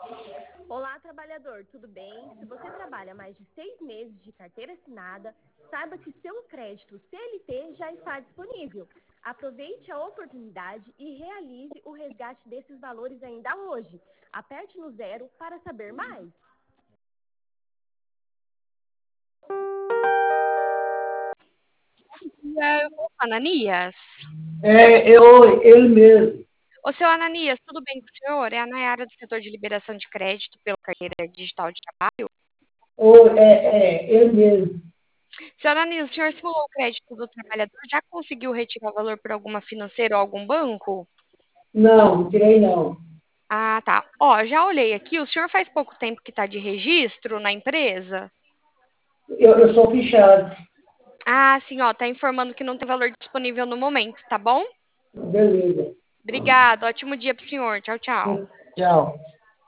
Olá, trabalhador, tudo bem? Se você trabalha mais de 6 meses de carteira assinada, saiba que seu crédito CLT já está disponível. Aproveite a oportunidade e realize o resgate desses valores ainda hoje. Aperte no 0 para saber mais. Ananias? Ele mesmo. Ô, seu Ananias, tudo bem com o senhor? É a Nayara do setor de liberação de crédito pela carteira digital de trabalho. Ele mesmo. Seu Ananias, o senhor simulou o crédito do trabalhador? Já conseguiu retirar valor por alguma financeira ou algum banco? Não, não tirei não. Ah, tá. Ó, já olhei aqui. O senhor faz pouco tempo que está de registro na empresa? Eu sou fichado. Ah, sim, ó, tá informando que não tem valor disponível no momento, tá bom? Beleza. Obrigada. Ótimo dia pro senhor. Tchau, tchau. Tchau.